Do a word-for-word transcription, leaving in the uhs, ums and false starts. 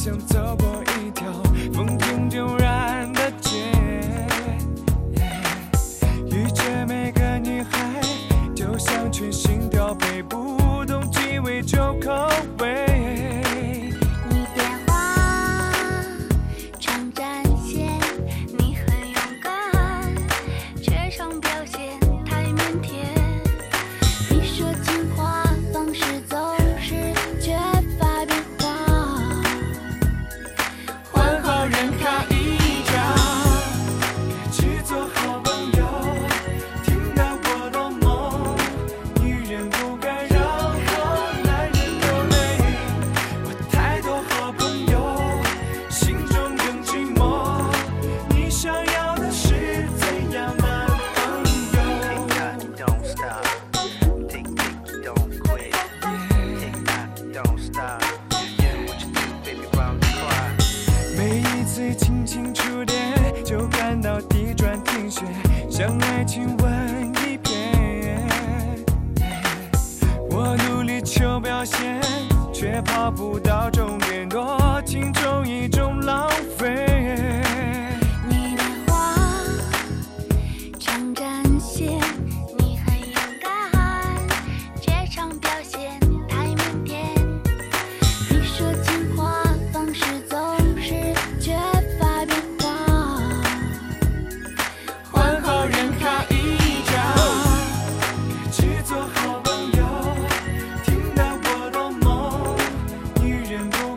像走过一条风平迥然的街，遇见每个女孩，就像全新调配，不懂鸡尾酒口味。 你变化常展现，你很勇敢，却常表现太腼腆。你说情话方式总是缺乏变化， 换好人卡一张，一起做好朋友，听到我的梦，女人不该让好男人流泪。我太多好朋友，心中更寂寞，你想要的是怎样男朋友？ Don't stop, tick tick, don't quit. Tick tock, don't stop. Do what you do, baby, round the clock. 每一次轻轻触电，就感到地转停歇，像爱情问一遍。我努力求表现，却跑不到终点，多情中一种浪费。 你变化常展现，你很勇敢，却常表现太腼腆。你说情话方式总是缺乏变化， 换好人卡一张，一起做好朋友，听到我的梦，女人不